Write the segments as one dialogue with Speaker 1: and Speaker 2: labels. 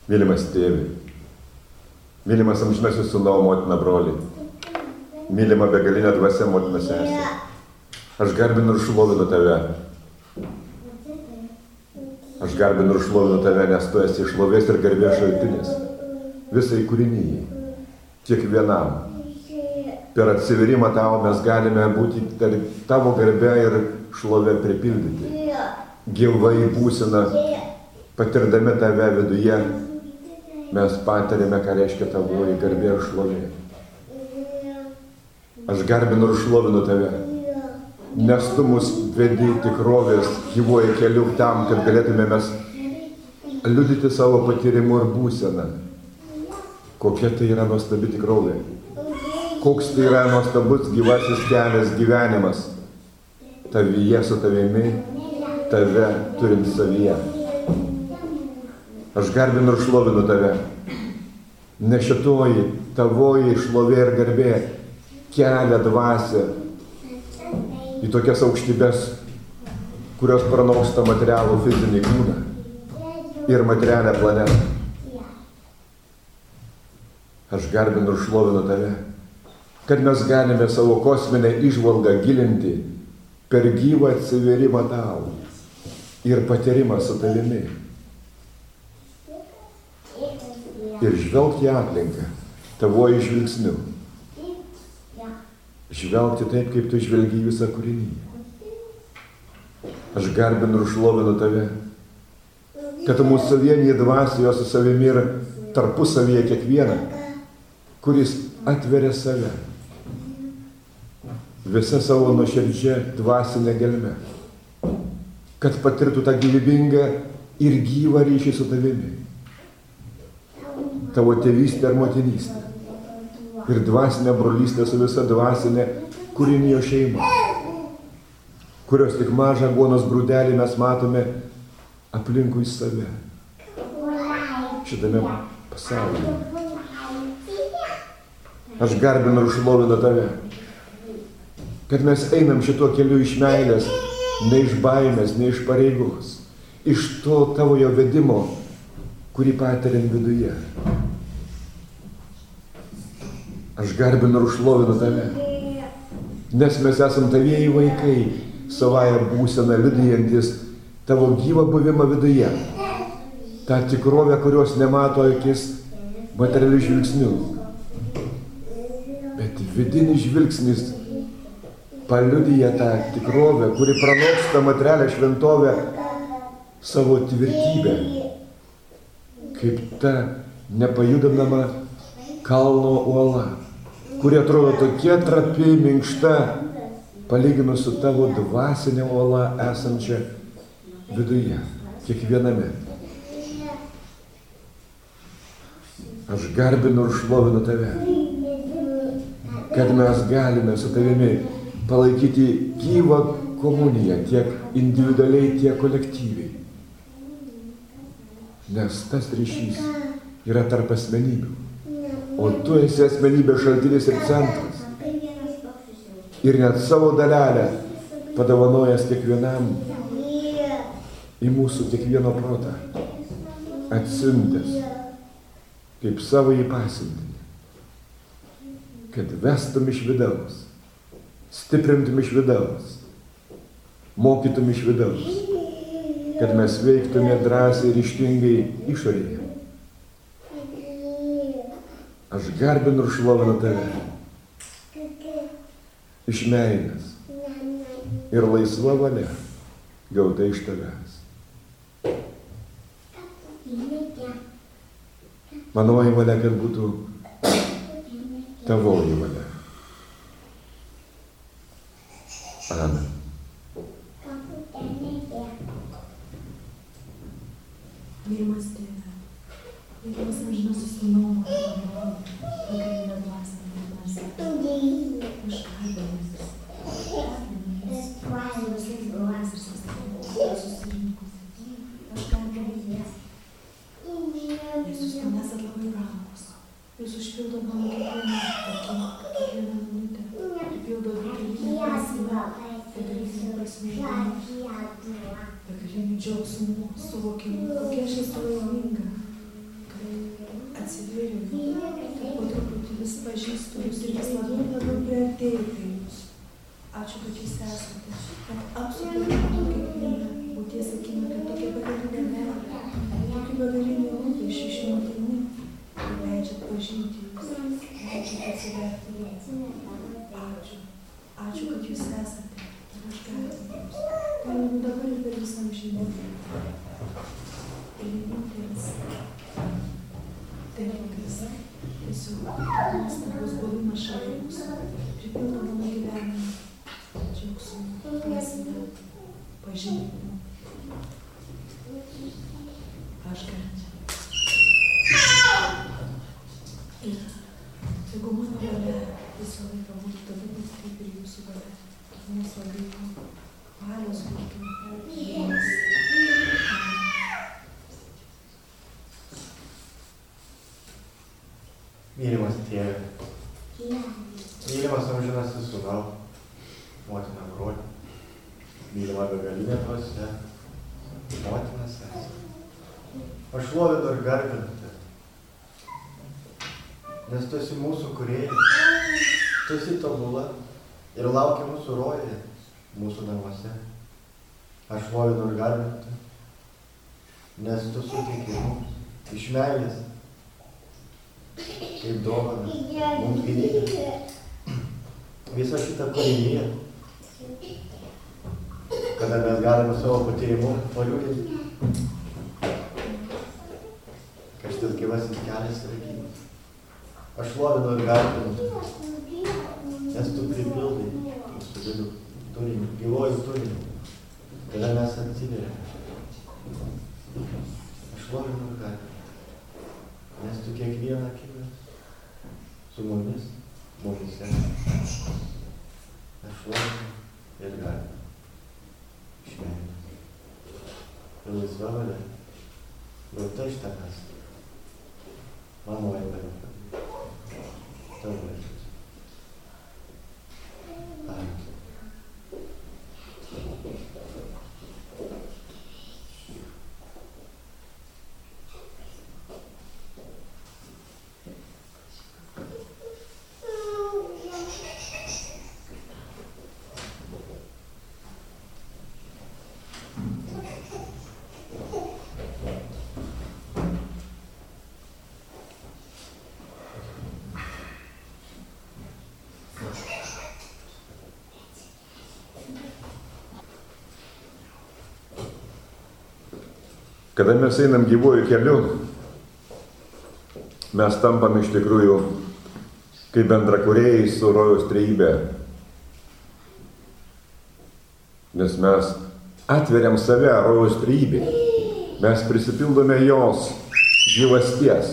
Speaker 1: Mylimas tėvi, mylimas amžinasis sūnau, motina, broli, mylima begalinė dvasia, motina, sesė. Aš garbinu ir šlovinu tave. Aš garbinu ir šlovinu tave, nes tu esi šlovės ir garbės šaltinis visai kūrinyjai, kiekvienam. Per atsiverimą tavo mes galime būti tavo garbę ir šlovę pripildyti. Gyvai būsina, patirdami tave viduje, mes patirime, ką reiškia tavoji garbė ir šlovė. Aš garbinu ir šlovinu tave, nes tu mus vedi tikrovės gyvuoju keliu tam, kad galėtume mes liudyti savo patyrimu ir būseną. Kokia tai yra nuostabi tikrovė. Koks tai yra nuostabus gyvasis kelias gyvenimas. Tavyje su tavimi, tave turint savyje. Aš garbinu ir šlovinu tave, nes šitoji tavoji šlovė ir garbė kelia dvasią į tokias aukštybes, kurios pranoksta materialų fizinį kūną ir materialę planetą. Aš garbinu ir šlovinu tave, kad mes galime savo kosminę įžvalgą gilinti per gyvą atsiverimą tau ir patyrimą su tavimi. Ir žvelgti į aplinką tavoji žvilgsniu. Žvelgti taip, kaip tu žvelgi visą kūrinyje. Aš garbinu ir šlovinu tave, kad tu mūsų savienyje dvasioje su savimi ir tarpusavyje kiekvieną, kuris atveria save visą savo nuoširdžią dvasinę gelmę, kad patirtų tą gyvybingą ir gyvą ryšį su tavimi, tavo tėvystę ir motinystę, ir dvasinę brolystę su visa dvasinė kūrinijo šeima, kurios tik mažą aguonos grūdelį mes matome aplinkui save, šitame pasaulyje. Aš garbinu ir šlovinu tave, kad mes einam šituo keliu iš meilės, ne iš baimės, ne iš pareigos, iš to tavojo vedimo, kurį patiriam viduje. Aš garbinu ir šlovinu tave, nes mes esam tavieji vaikai, savąją būseną liudijantis tavo gyvą buvimą viduje, tą tikrovę, kurios nemato akis materialių žvilgsnių. Bet vidinis žvilgsnis paliudija tą tikrovę, kuri pranoksta materialią šventovę savo tvirtybę, kaip ta nepajudinama kalno uola, kuri atrodo tokia trapi, minkšta, palyginus su tavo dvasinė uola esančia viduje, kiekviename. Aš garbinu ir šlovinu tave, kad mes galime su tavimi palaikyti gyvą komuniją tiek individualiai, tiek kolektyviai. Nes tas ryšys yra tarp asmenybių, o tu esi asmenybės šaltinis ir centras. Ir net savo dalelę padovanojęs kiekvienam į mūsų kiekvieno protą, atsiuntęs kaip savo įpasiuntinį, kad vestum iš vidaus, stiprintum iš vidaus, mokytum iš vidaus, kad mes veiktume drąsiai ir ryžtingai išorėje. Aš garbinu ir šlovinu tave iš meilės ir laisva valia gauta iš tavęs. Manoji valia, kad būtų tavoji valia. Amen.
Speaker 2: Mylimas tėve, mylimas amžinasis sūnau, pagrindinė dvasia, aš garbinu Jėzus man esat labai brangus. Jūs užpildot mano kiekvieną minutę, pripildot begalinę prasmę, begalinį džiaugsmų, suvokimu, kokia aš esu laiminga, kad atsivėriau, kad po truputį vis pažįstu jūs ir vis labiau priartėjau prie jūs. Ačiū, kad jūs esate, kad apsupėte mano kiekvieną būties akimirką, tokia begalinė meilė, tokių begalinių rūpesčių išmintimi, ir leidžiat pažinti jūs, leidžiat atsiverti jūs. Ačiū. Ačiū, kad jūs esate, ir aš garbinu jums. Garbinu dabar ir per visą amžinybę. Ir vienintelis dalykas, tiesiog nuostabus buvimas šalia jūsų, pripildo mano gyvenimą džiaugsmu, prasme, pažinimu. Aš garbinu. Ir jeigu mano valia visą laiką būtų tada būt kaip ir jūsų valia, mūsų abiejų valios būtų vienas.
Speaker 3: Mylimas Tėve, mylimas amžinasis Sūnau, motina broli, mylima begalinė dvasia, motina sesė. Aš šlovinu ir garbinu Tave, nes Tu esi mūsų kūrėjas, Tu esi tobula ir lauki mūsų rojuje, mūsų namuose. Aš šlovinu ir garbinu Tave, nes Tu suteiki mums iš meilės, kaip dovana, mums gyvybė. Visą šitą kūriniją, kada mes galime savo patyrimu paliudyti, kad šitas gyvasis kelias yra gyvas. Aš šlovinu ir garbinu, nes Tu pripildai mūsų vidų turinį, gyvojų turinį, kada mes atsiveriame. Aš šlovinu ir garbinu, nes Tu kiekvieną akimirką su mumis, mumyse. Aš šlovinu ir garbinu iš meilės. Ir laisva valia, gauta iš Tavęs, man nori padaryti Tavo valia. Amen.
Speaker 1: Kada mes einam gyvuoju keliu, mes tampam iš tikrųjų kaip bendrakūrėjai su rojaus trejybe. Nes mes atveriam save rojaus trejybei. Mes prisipildome jos gyvasties.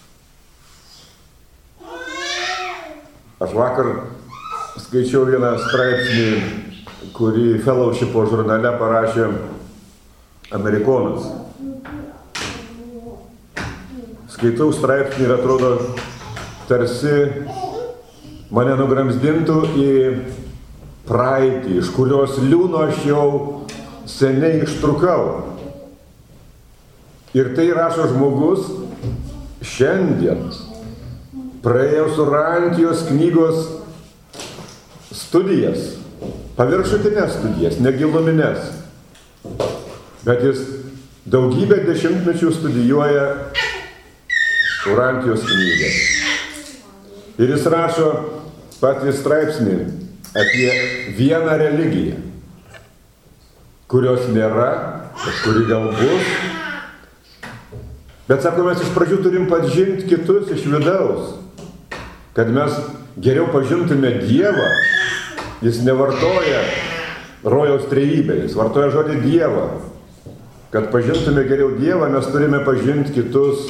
Speaker 1: Aš vakar skaičiau vieną straipsnį, kurį Fellowshipo žurnale parašė amerikonas. Skaitau straipsnį ir atrodo, tarsi mane nugramzdintų į praeitį, iš kurios liūno aš jau seniai ištrūkau. Ir tai rašo žmogus šiandien, praėjęs Urantijos knygos studijas, paviršutinės studijas, negilumines. Bet jis daugybę dešimtmečių studijuoja Urantijos knygą. Ir jis rašo patį straipsnį apie vieną religiją, kurios nėra, kuri galbūt. Bet sako, mes iš pradžių turim pažinti kitus iš vidaus, kad mes geriau pažintume Dievą. Jis nevartoja rojaus trejybę, jis vartoja žodį Dievą. Kad pažintume geriau Dievą, mes turime pažinti kitus,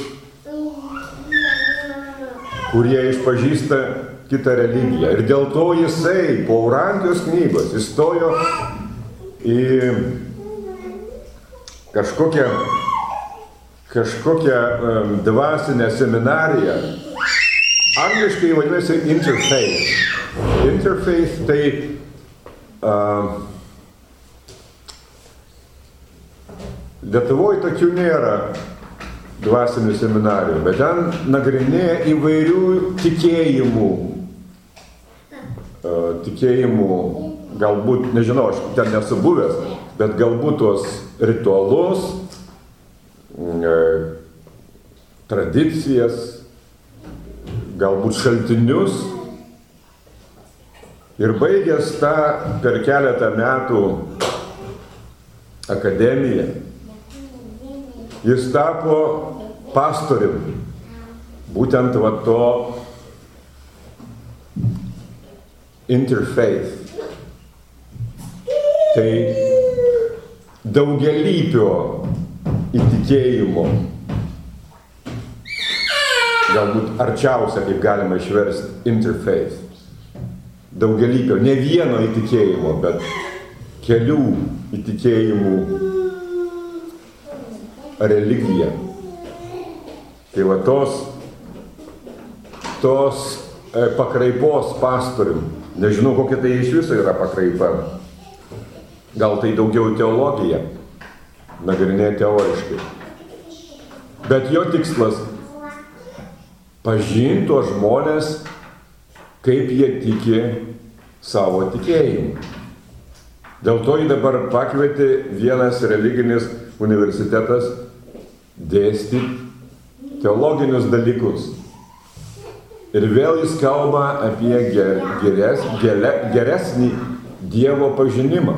Speaker 1: kurie išpažįsta kitą religiją. Ir dėl to jisai po Urantijos knygos įstojo į kažkokią dvasinę seminariją. Angliškai vadinasi interfaith. Interfaith tai Lietuvoje tokių nėra, dvasinių seminarijų, bet ten nagrinėja įvairių tikėjimų, galbūt, nežinau, aš ten nesu buvęs, bet galbūt tuos ritualus, tradicijas, galbūt šaltinius. Ir baigęs tą per keletą metų akademiją, jis tapo pastoriumi, būtent va to interfaith. Tai daugialypio įtikėjimo, galbūt arčiausia, kaip galima išversti, interfaith. Daugialypio, ne vieno įtikėjimo, bet kelių įtikėjimų religija. Tai va tos pakraipos pastorių, nežinau, kokia tai iš viso yra pakraipa. Gal tai daugiau teologija, nagrinėti teoriškai. Bet jo tikslas pažinti tuos žmonės, kaip jie tiki savo tikėjimu. Dėl to jį dabar pakvietė vienas religinis universitetas dėstyti teologinius dalykus. Ir vėl jis kalba apie geresnį Dievo pažinimą.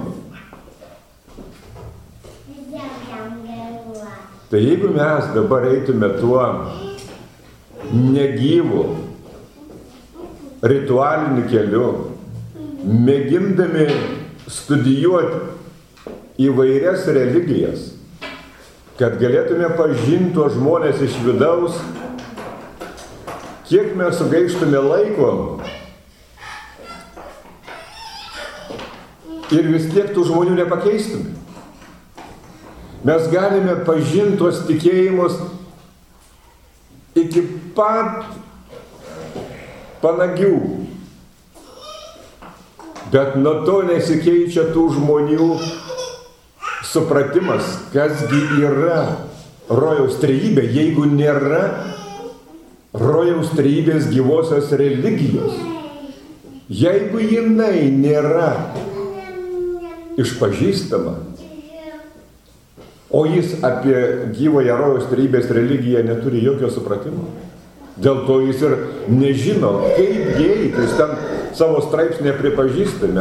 Speaker 1: Tai jeigu mes dabar eitume tuo negyvu, ritualiniu keliu, mėgindami studijuoti įvairias religijas, kad galėtume pažinti tuos žmonės iš vidaus, kiek mes sugaištume laiko ir vis tiek tų žmonių nepakeistume. Mes galime pažinti tuos tikėjimus iki pat panagių, bet nuo to nesikeičia tų žmonių supratimas, kasgi yra rojaus trejybė, jeigu nėra rojaus trejybės gyvosios religijos. Jeigu jinai nėra išpažįstama, o jis apie gyvąją rojaus trejybės religiją neturi jokio supratimo, dėl to jis ir nežino, kaip įeiti, jis ten savo straipsnį pripažįsta,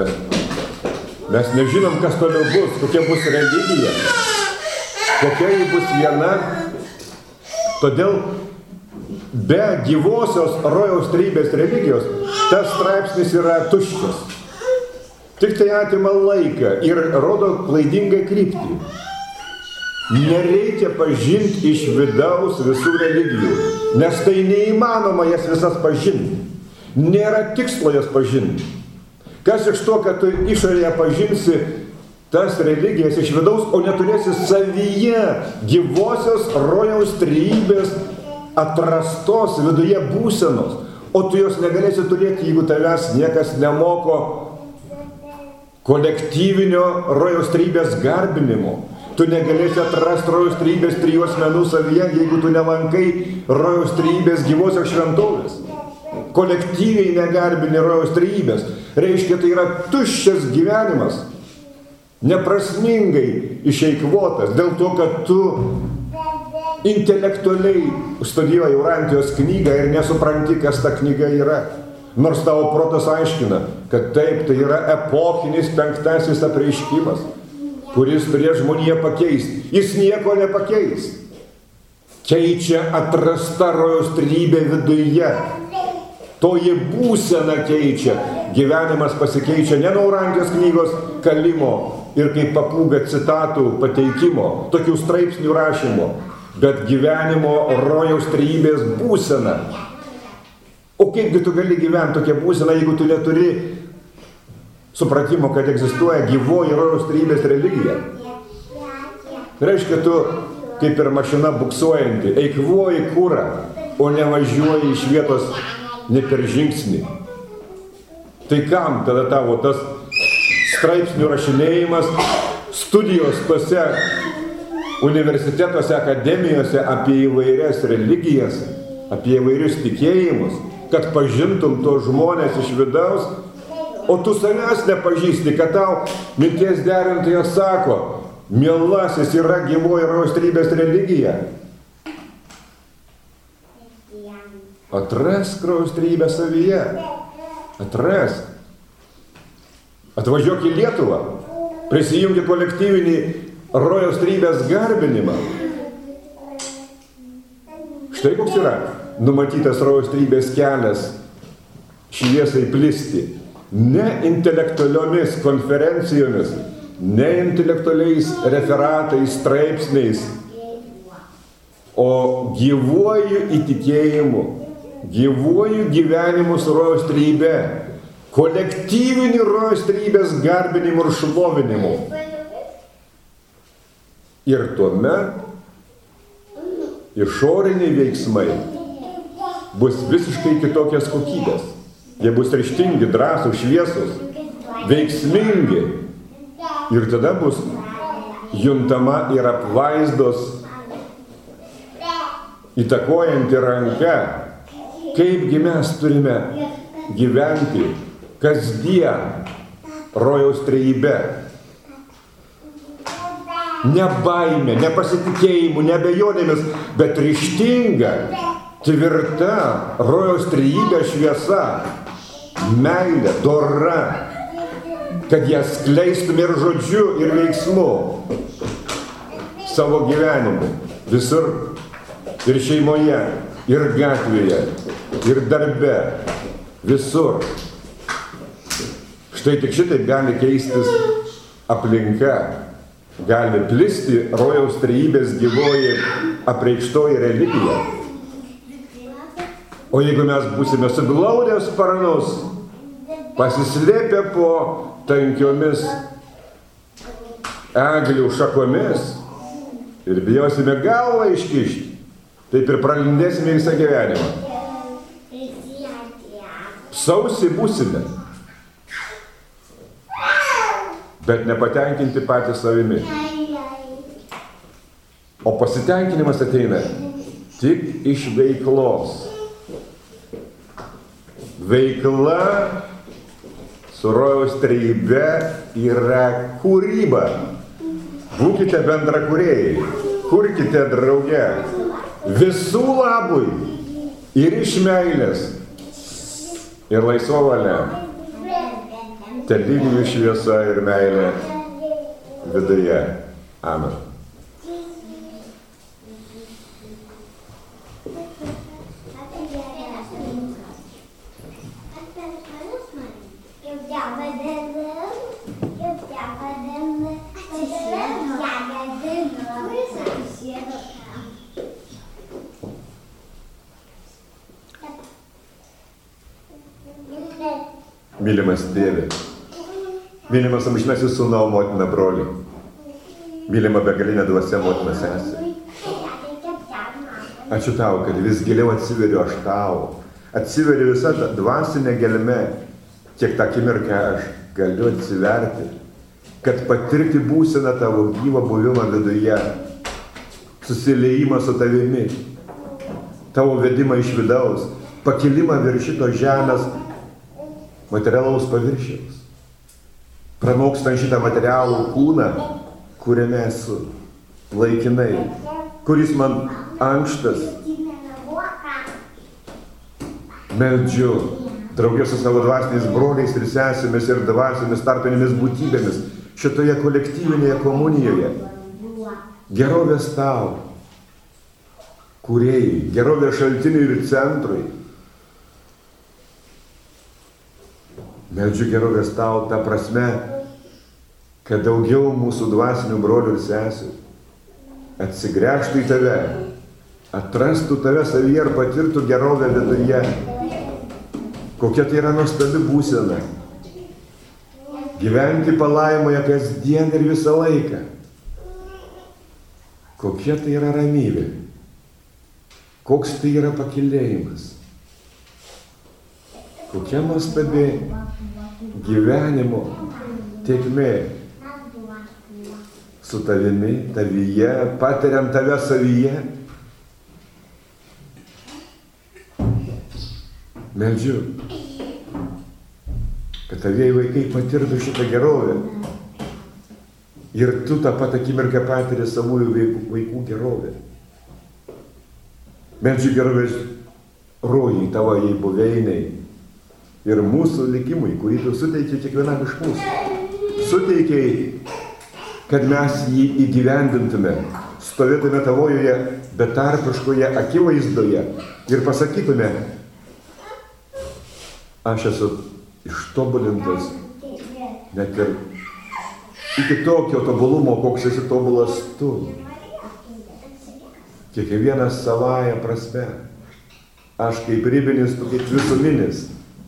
Speaker 1: mes nežinom, kas toliau bus, kokia bus religija, kokia ji bus viena. Todėl be gyvosios rojaus trejybės religijos tas straipsnis yra tuščias. Tik tai atima laiką ir rodo klaidingą kryptį. Nereikia pažinti iš vidaus visų religijų, nes tai neįmanoma jas visas pažinti. Nėra tikslo jas pažinti. Kas iš to, kad tu išorėje pažinsi tas religijas iš vidaus, o neturėsi savyje gyvosios rojaus trejybės atrastos viduje būsenos, o tu jos negalėsi turėti, jeigu tavęs niekas nemoko kolektyvinio rojaus trejybės garbinimo. Tu negalėsi atrasti rojaus trejybės trijų asmenų savyje, jeigu tu nelankai rojaus trejybės gyvosios šventovės. Kolektyviai negarbini rojaus trejybės. Reiškia, tai yra tuščias gyvenimas, neprasmingai išeikvotas, dėl to, kad tu intelektualiai studijuoji Urantijos knygą ir nesupranti, kas ta knyga yra. Nors tavo protas aiškina, kad taip, tai yra epochinis 5. apreiškimas, kuris turės žmoniją pakeisti. Jis nieko nepakeis. Keičia atrasta rojaus trejybė viduje. Toji būsena keičia. Gyvenimas pasikeičia ne nuo Urantijos knygos kalimo ir kaip papūga citatų pateikimo, tokių straipsnių rašymo, bet gyvenimo rojaus trejybės būsena. O kaipgi tu gali gyventi tokią būseną, jeigu tu neturi supratimo, kad egzistuoja gyvoji rojaus trejybės religija? Reiškia, tu kaip ir mašina buksuojanti, eikvoji kurą, o nevažiuoji iš vietos ne per žingsnį. Tai kam tada tavo tas straipsnių rašinėjimas, studijos tose universitetuose, akademijose apie įvairias religijas, apie įvairius tikėjimus, kad pažintum tos žmonės iš vidaus, o tu savęs nepažįsti, kad tau minties derintojas sako, mielasis yra gyvoji raustrybės religija. Atrask raustrybę savyje. Atrask. Atvažiuok į Lietuvą. Prisijungi kolektyvinį raustrybės garbinimą. Štai koks yra numatytas raustrybės kelias šviesai plisti. Ne intelektualiomis konferencijomis, ne intelektualiais referatais, straipsniais, o gyvuoju įtikėjimu, gyvuoju gyvenimu su raustrybė, kolektyviniu raustrybės garbinimu ir šlovinimu. Ir tuomet išoriniai veiksmai bus visiškai kitokios kokybės. Jie bus ryžtingi, drąsūs, šviesūs, veiksmingi. Ir tada bus juntama ir apvaizdos įtakojanti ranka, kaipgi mes turime gyventi kasdien rojaus trejybe. Ne baime, ne pasitikėjimu, ne abejonėmis, bet ryžtinga, tvirta rojaus trejybė šviesa, meilė, dora, kad ją skleistume ir žodžiu, ir veiksmu savo gyvenimu, visur, ir šeimoje, ir gatvėje, ir darbe, visur. Štai tik šitaip gali keistis aplinka, gali plisti rojaus trejybės gyvoji apreikštoji religija. O jeigu mes būsime suglaudę sparnus, pasislėpę po tankiomis eglių šakomis ir bijosime galvą iškišti, taip ir pralindėsime visą gyvenimą. Sausi būsime, bet nepatenkinti patys savimi. O pasitenkinimas ateina tik iš veiklos. Veikla su rojaus trejybe yra kūryba. Būkite bendrakūrėjai, kurkite drauge, visų labui ir iš meilės ir laisva valia. Telydi jų šviesa ir meilė viduje. Amen. Mylimas tėve, mylimas amžinasis sūnau, motina, broli, mylima begalinė dvasia, motina, sesė. Ačiū tau, kad vis giliau atsiveriu aš tau, atsiveriu visą dvasinę gelmę, kiek tą akimirką aš galiu atsiverti, kad patirti būseną tavo gyvą buvimą viduje, susiliejimą su tavimi, tavo vedimą iš vidaus, pakilimą virš šito žemės materialaus paviršiaus, pranokstant šitą materialų kūną, kuriame esu laikinai, kuris man ankštas. Meldžiu draugė su savo dvasiniais broliais ir sesėmis ir dvasinėmis tarpinėmis būtybėmis šitoje kolektyvinėje komunijoje. Gerovės tau, kūrėjai, gerovės šaltiniui ir centrui. Meldžiu gerovės tau tą prasme, kad daugiau mūsų dvasinių brolių ir sesių atsigręžtų į tave, atrastų tave savyje ir patirtų gerovę viduje. Kokia tai yra nuostabi būsena. Gyventi palaimoje kasdien ir visą laiką. Kokia tai yra ramybė. Koks tai yra pakylėjimas. Kokia nuostabi gyvenimo tėkmė. su tavimi, tavyje, patiriant tave savyje. Meldžiu, kad tavieji vaikai patirtų šitą gerovę. Ir tu tą pat akimirką patiri savųjų vaikų gerovę. Meldžiu gerovės rojai, tavojai buveiniai ir mūsų likimui, kurį tu suteikei kiekvienam iš mūsų. Suteikei, kad mes jį įgyvendintume, stovėtume tavojoje betarpiškoje akivaizdoje ir pasakytume, aš esu ištobulintas net ir iki tokio tobulumo, koks esi tobulas tu. Kiekvienas savąja prasme. Aš kaip ribinis, tu kaip visuminis.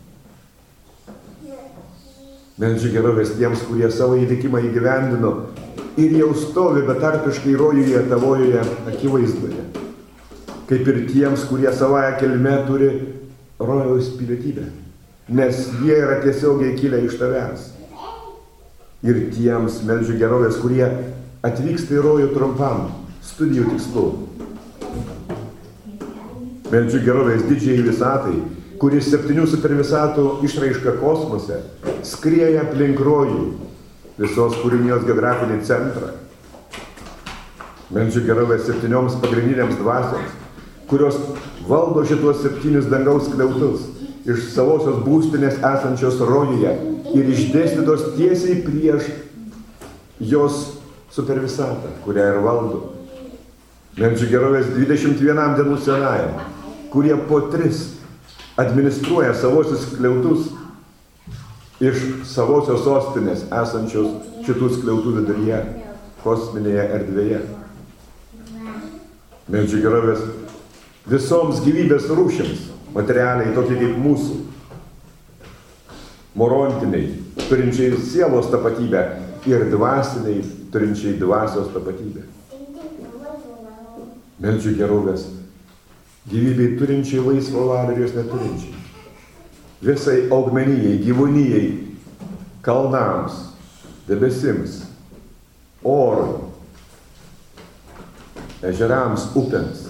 Speaker 1: Meldžiu gerovės tiems, kurie savo įlikimą įgyvendino ir jau stovi betarpiškai rojuje tavojoje akivaizdoje. Kaip ir tiems, kurie savąją kilmę turi rojaus pilietybę, nes jie yra tiesiogiai kilę iš tavęs. Ir tiems meldžiu gerovės, kurie atvyksta į rojų trumpam studijų tikslu. Meldžiu gerovės didžiai visatai, kuris 7 supervisatų išraiška kosmose skrieja aplink rojų, visos kūrinijos geografinį centrą. Meldžiu gerovės 7 pagrindinėms dvasioms, kurios valdo šitos 7 dangaus skliautus iš savosios būstinės esančios rojuje ir išdėstytos tiesiai prieš jos supervisatą, kurią ir valdo. Meldžiu gerovės 21 dienų senajam, kurie po 3 administruoja savosius skliautus iš savosios sostinės esančios šitų skliautų viduryje, kosminėje erdvėje. Meldžiu gerovės visoms gyvybės rūšims, materialiai tokie kaip mūsų, morontiniai, turinčiai sielos tapatybę ir dvasiniai, turinčiai dvasios tapatybę. Meldžiu gerovės gyvybei turinčiai laisvą valią ir jos neturinčiai. Visai augmenijai, gyvūnijai, kalnams, debesims, orui, ežerams, upėms,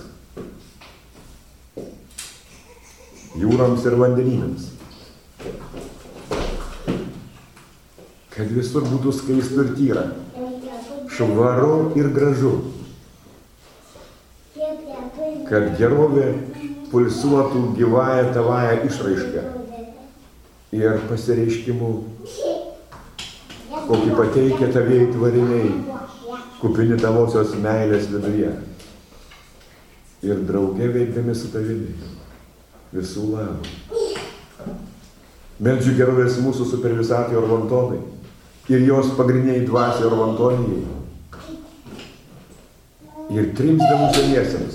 Speaker 1: jūroms ir vandenynams. Kad visur būtų skaistu ir tyra, švaru ir gražu. Kad gerovė pulsuotų gyvąją tavąją išraišką ir pasireiškimu, kokį pateikia tavieji tvariniai, kupini tavosios meilės viduje. Ir drauge veikdami su tavimi visų labų. Meldžiu gerovės mūsų supervisatai Orvantonai ir jos pagrindiniai dvasiai Orvantonijai ir 3 dienų seniesiems.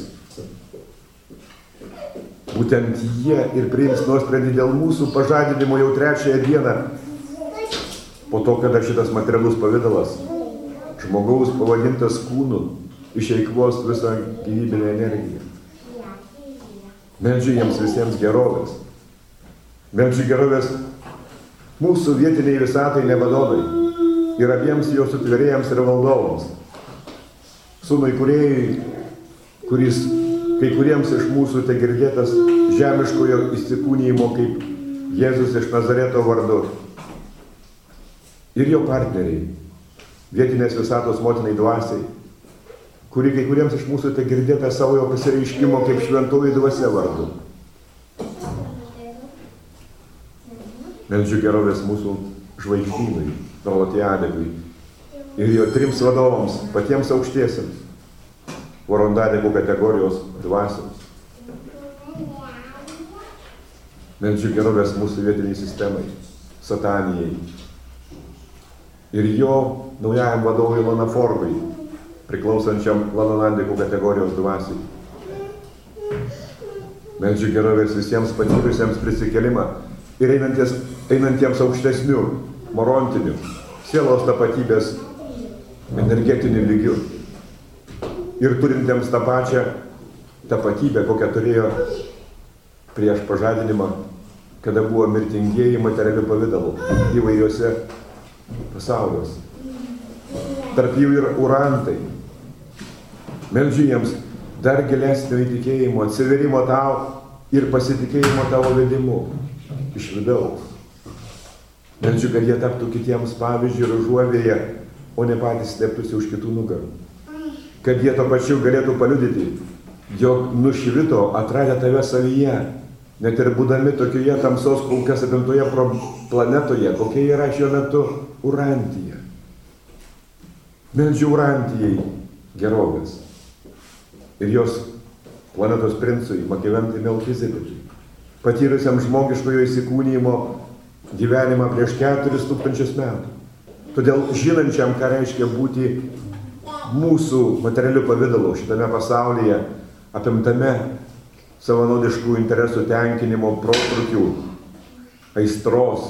Speaker 1: Būtent jie ir priims nuosprendį dėl mūsų pažadinimo jau 3 dieną, po to, kada šitas materialus pavidalas, žmogaus pavadintas kūnu, išeikvos visą gyvybinę energiją. Meldžiu jiems visiems gerovės. Meldžiu gerovės mūsų vietiniai visatai nevadovai ir abiems jos sutvėrėjams ir valdovams. Sūnui kūrėjui, kuris kai kuriems iš mūsų te girdėtas žemiškojo įsikūnijimo kaip Jėzus iš Nazareto vardu. Ir jo partneriai, vietinės visatos motinai dvasiai, kuri kai kuriems iš mūsų te girdėta savojo pasireiškimo kaip šventoji dvasia vardu. Meldžiu gerovės mūsų žvaigždynui, Prolatiadegui ir jo 3 vadovams, patiems aukštiesiems, Vorondadegų kategorijos dvasioms. Meldžiu gerovės mūsų vietiniai sistemai, Satanijai ir jo naujajam vadovui Lanafordui, priklausančiam Lanonandegų kategorijos dvasiai. Meldžiu gerovės visiems patyrusiems prisikelimą ir einantiems aukštesnių, morontinių, sielos tapatybės energetinių lygių ir turintiems tą pačią tapatybę, kokią turėjo prieš pažadinimą, kada buvo mirtingieji materialių pavidalų įvairiuose pasauliuose. tarp jų ir urantai. Meldžiu jiems dar gilesnio įtikėjimo, atsiverimo tau ir pasitikėjimo tavo vedimu iš vidaus. Meldžiu, kad jie taptų kitiems pavyzdžių ir užuovėje, o ne patys slėptųsi už kitų nugarų. Kad jie to pačiu galėtų paliudyti, jog nušvito atradę tave savyje, net ir būdami tokioje tamsos kulkas apimtoje planetoje, kokia yra šiuo metu Urantija. Meldžiu Urantijai gerovės ir jos planetos princui Makiventui Melchizedekui, patyrusiam žmogiškojo įsikūnijimo gyvenimą prieš 4000 metų. Todėl žinančiam, ką reiškia būti mūsų materialiu pavidalu šitame pasaulyje, apimtame savanaudiškų interesų tenkinimo protrukių, aistros,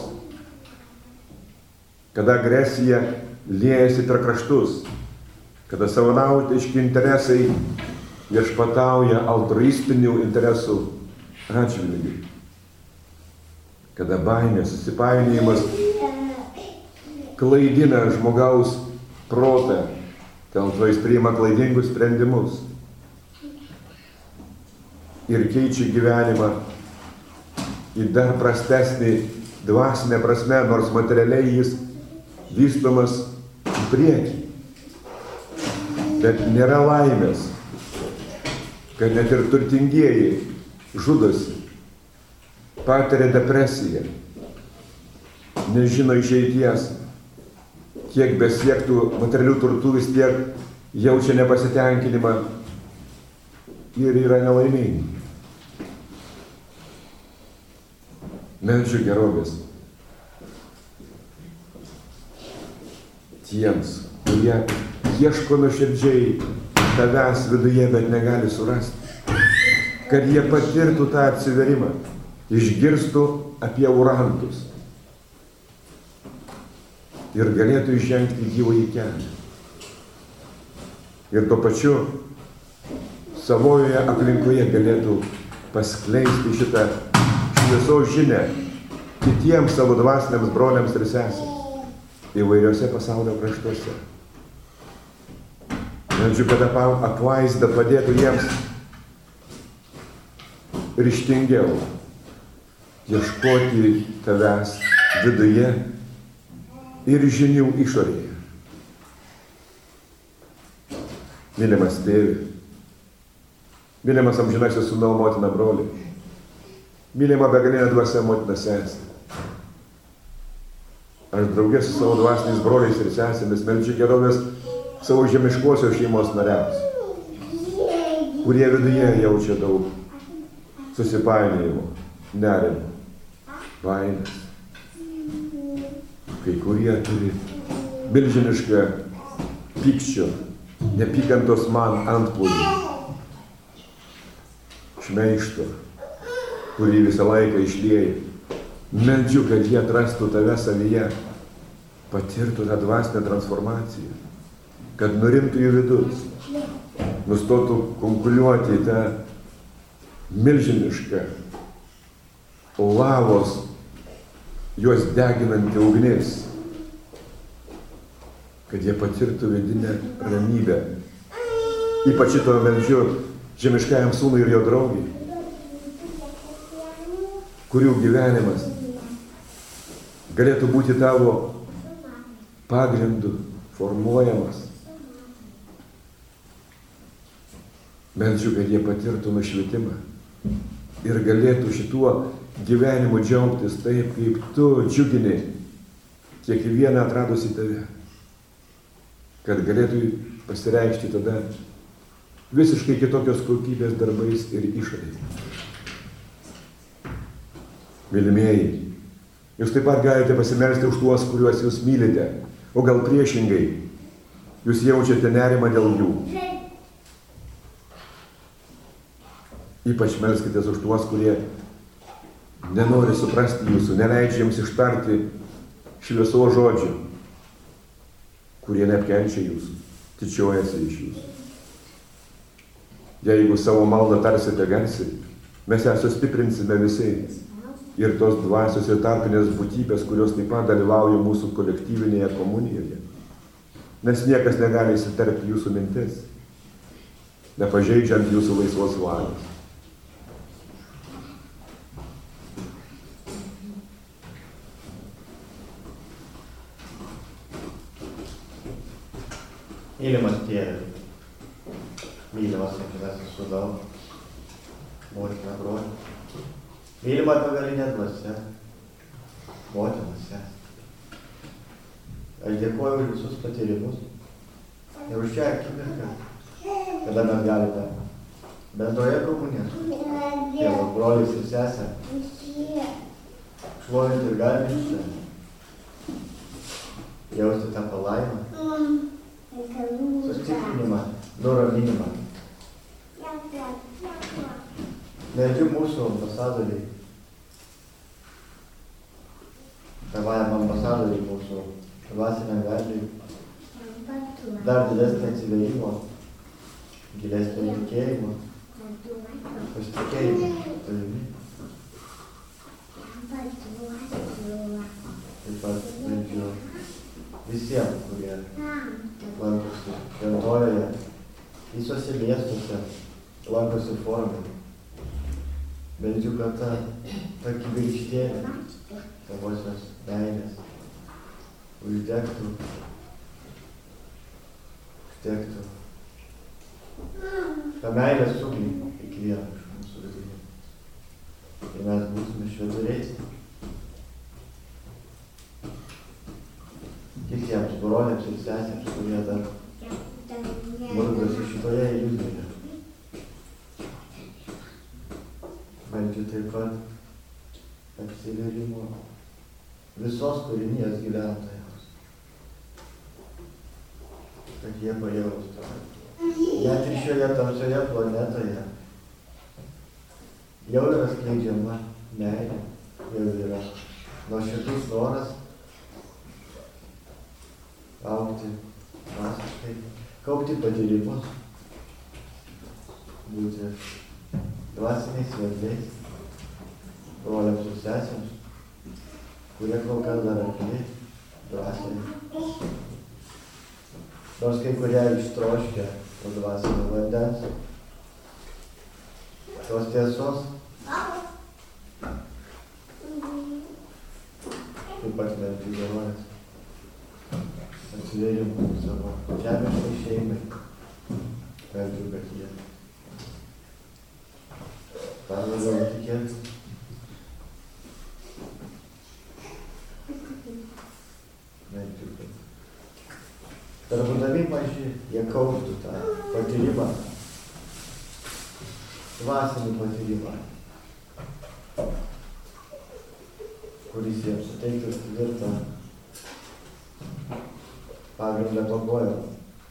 Speaker 1: kada agresija liejasi per kraštus, kada savanaudiški interesai viešpatauja altruistinių interesų atžvilgiu, kada baimės susipainiojimas klaidina žmogaus protą, dėl to jis priima klaidingus sprendimus ir keičia gyvenimą į dar prastesnį dvasinę prasme, nors materialiai jis vystomas į priekį. Bet nėra laimės, kad net ir turtingieji žudosi, patiria depresiją, nežino išeities, kiek besiektų materialių turtų, vis tiek jaučia nepasitenkinimą ir yra nelaimingi. Meldžiu gerovės tiems, kurie ieško nuoširdžiai tavęs viduje, bet negali surasti. Kad jie patirtų tą atsiverimą, išgirstų apie urantus ir galėtų įžengti gyvąjį kelią. Ir tuo pačiu savojoje aplinkoje galėtų paskleisti šitą šviesos žinią kitiems savo dvasiniams broliams ir sesėms įvairiose pasaulio kraštuose. Meldžiu, kad apvaizda padėtų jiems ryžtingiau ieškoti tavęs viduje ir žinių išorėje. Mylimas tėvi, mylimas amžinasis sūnau motina broli, mylima begalinė dvasia motina sesė. Aš draugė su savo dvasiniais broliais ir sesėmis meldžiu gerovės savo žemiškosios šeimos nariams, kurie viduje jaučia daug susipainiojimo, nerimo, baimės. Kai kurie turi milžinišką pykčio, nepykantos man antplūdį, šmeižto, kurį visą laiką išlieja. Meldžiu, kad jie atrastų tave savyje, patirtų tą dvasinę transformaciją, kad nurimtų jų vidus, nustotų kunkuliuoti tą milžinišką lavos juos deginanti ugnis, kad jie patirtų vidinę ramybę. Ypač šito meldžiu žemiškajam sūnui ir jo draugiai, kurių gyvenimas galėtų būti tavo pagrindu formuojamas. Meldžiu, kad jie patirtų nušvitimą ir galėtų šituo gyvenimu džiaugtis taip, kaip tu džiugini kiekvieną atradusį tave. Kad galėtų pasireikšti tada visiškai kitokios kokybės darbais ir išorėje. Mylimieji, jūs taip pat galite pasimelsti už tuos, kuriuos jūs mylite, o gal priešingai, jūs jaučiate nerimą dėl jų. Ypač melskitės už tuos, kurie nenori suprasti jūsų, neleidžia jums ištarti šviesos žodžių, kurie neapkenčia jūsų, tyčiojasi iš jūsų. Jeigu savo maldą tarsite garsiai, mes ją sustiprinsime visi. Ir tos dvasios ir tarpinės būtybės, kurios taip pat dalyvauja mūsų kolektyvinėje komunijoje. nes niekas negali įsiterpti jūsų mintis, nepažeidžiant jūsų laisvos valios.
Speaker 3: Mylimas Tėve, mylimas amžinasis Sūnau, motina broli, mylima begalinė dvasia, motina sesė. Aš dėkoju už visus patyrimus ir už šią akimirką, kada mes galime bendroje komunijos, tėvas, brolis ir sesė, šlovinti ir garbinti, jausti tą palaimą, sustiprinimą, nuraminimą. Meldžiu mūsų ambasadoriai, tavajam ambasadoriai mūsų dvasiniam vedliui, dar didesnį atsivėrimo, gilesnį tikėjimą, pasitikėjimą tavimi. Taip pat meldžiu visiems, kurie lankosi šventojoje, visose miestuose, lankosi forume. Meldžiu, kad ta kibirkštėlė tavosios meilės uždegtų tą meilės ugnį kiekvieną iš mūsų viduje. Ir mes būsime švyturiais kitiems broliams ir sesėms, kurie dar murdosi šitoje iliuzijoje. Meldžiu taip pat atsivėrimo visos kūrinijos gyventojams, kad jie pajaustų. Net ir šioje tamsioje planetoje jau yra skleidžiama meilė, jau yra nuoširdus noras augti masiškai, kaupti patyrimus, būti dvasiniais vedliais, broliams ir sesėms, kurie kol kas dar akli, dvasiniai. Nors kai kurie ištroškia to dvasinio vandens, tos tiesos, taip pat meldžiu gerovės, atsivėrimų savo žemiškai šeimai, meldžiu, kad jie dar labiau tikėtų. Meldžiu, kad dar būdami maži, jie kauptų tą patyrimą, dvasinį patyrimą, kuris jiems suteiktų tvirtą pagrindą po kojom.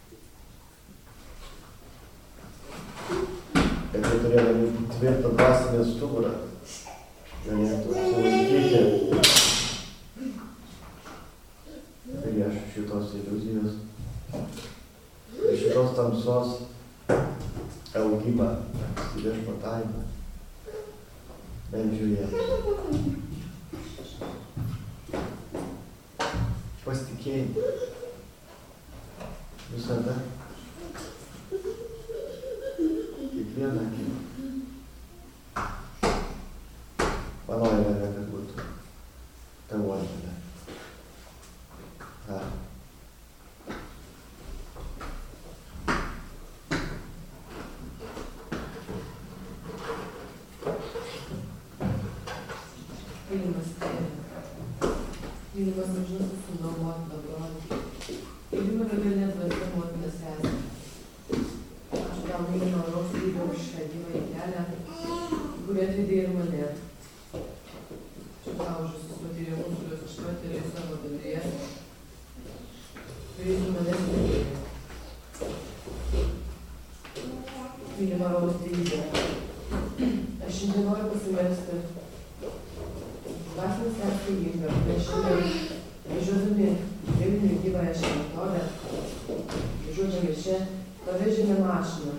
Speaker 3: Kad jie turėdami tvirtą dvasinį stuburą galėtų sulaikyti prieš šitos iliuzijos ir šitos tamsos augimą, viešpatavimą. Meldžiu jiems pasitikėjimą visada, kiekvieną akimirką. Mano valia, kad būtų tavo valia.
Speaker 4: Mylimas Tėve, mylimas amžinasis Sūnau, motina broli, mylima begalinė dvasia, motina sesė. Ačiū tau, mylima Roslybe, už šią gyvąjį kelią, kurį atvedei ir mane. Ačiū tau už visus patyrimus, kuriuos aš patiriu savo bendryje, kuriais mane stebėjo. Mylima Roslybe, aš šiandien noriu pasimelsti dvasinės atskleidimą, nes šiandien važiuodami Vilnių gyvąją šventovę, važiuodami čia, pavežėme mašiną.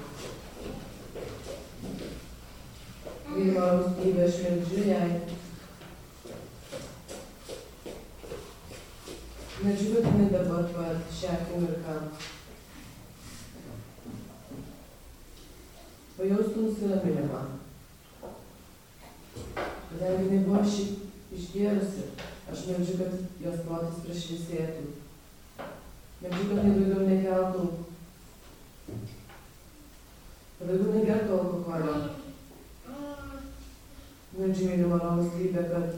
Speaker 4: Mylima Roslybe, aš meldžiu jai. Meldžiu, kad jinai dabar pat šią akimirką pajaustų nusiraminimą. Kadangi jinai buvo šiaip išgėrusi, aš meldžiu, kad jos protas prašviesėtų. Meldžiu, kad jinai daugiau nekeltų, kad daugiau negertų alkoholio. Meldžiu, mylima Romos Dieve, kad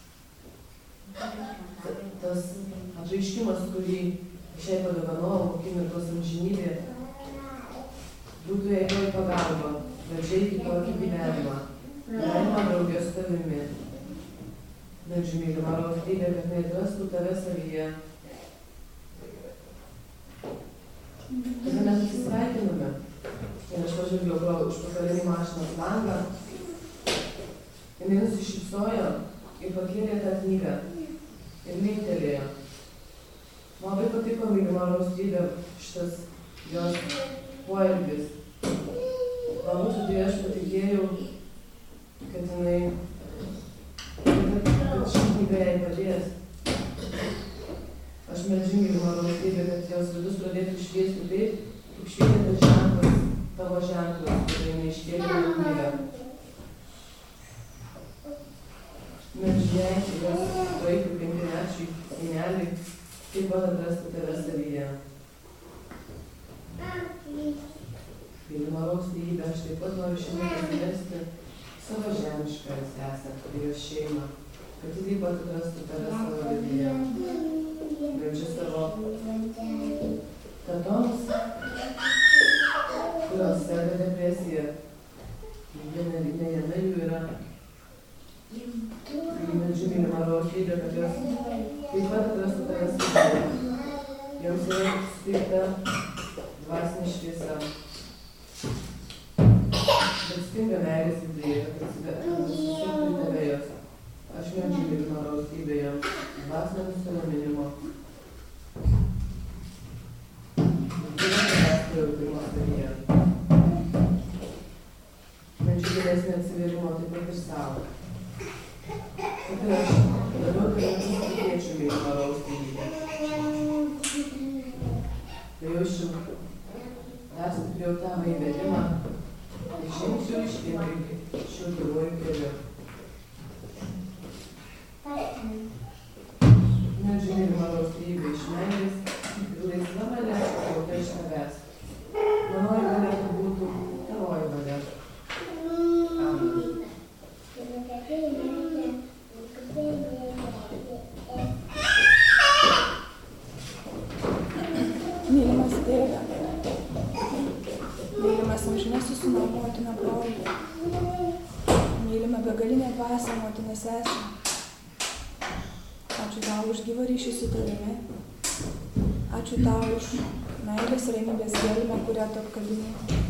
Speaker 4: tas atraiškimas, kurį šiai padovanojau, akimirkos amžinybė, būtų jai toj pagalba, gražiai kitokį gyvenimą, gyvenimą draugė su tavimi. Meldžiu, mylima Romos Dieve, kad neatrastų tave savyje. Tada mes atsisveikinome. Ir aš pažvelgiau pro užpakalinį mašinos langą. Jinai nusišypsojo ir pakėlė tą knygą ir linktelėjo. Man labai patiko, mylima Romos Dieve, šitas jos poelgis. Galbūt todėl aš patikėjau, kad jinai, kad ši knyga jai padės. Aš meldžiu, mylima Romos Dieve, kad jos vidus pradėtų šviesti taip, kaip švietė tas ženklas, tavo ženklas, kurį jinai iškėlė knygą. Meldžiu jai, kad jos vaikų 5-mečiai seneliai taip pat atrastų tave savyje. Mylima Romos Dieve, aš taip pat noriu šiandien pasimelsti savo žemišką sesę ir jos šeimą, kad ji taip pat atrastų tave savo viduje. Meldžiu savo tetoms, kurios serga depresija. Ne viena jų yra. Meldžiu, mylima Romos Dieve, kad jos taip pat atrastų tave savyje. Joms yra suteikta dvasinė šviesa. Bet stinga meilės viduje, kad susirgtų į tave jos. Aš meldžiu, mylima Romos Dieve, joms dvasinio nusiraminimo. Meldžiu didesnį atsivėrimą taip pat ir savo. Kad ir aš labiau pasitikėčiau, mylima Romos Dieve. Tai jausčiau dar stipriau tavo įvedimą ir žengčiau iškėlį šiuo gyvuoju keliu. Meldžiu, mylima Romos Dieve, iš meilės ir laisva valia gauta iš tavęs. Manoji valia būtų tavoji valia. Amen.
Speaker 2: Mylimas Tėve, mylimas amžinasis sūnau motina broli, mylima begalinė dvasia motina sesė. Ačiū tau už gyvą ryšį su tavimi. Ačiū tau už meilės ramybės gelmę, kurią tu apkabini.